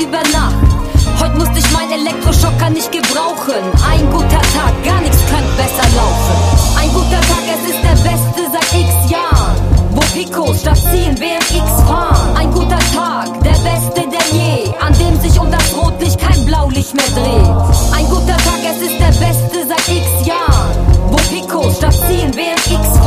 über Nacht. Heute musste ich meinen Elektroschocker nicht gebrauchen. Ein guter Tag, gar nichts könnte besser laufen. Ein guter Tag, es ist der beste seit x Jahren, wo Picos statt ziehen BMX fahren. Ein guter Tag, der beste denn je, an dem sich um das Rotlicht kein Blaulicht mehr dreht. Ein guter Tag, es ist der beste seit x Jahren, wo Picos statt ziehen BMX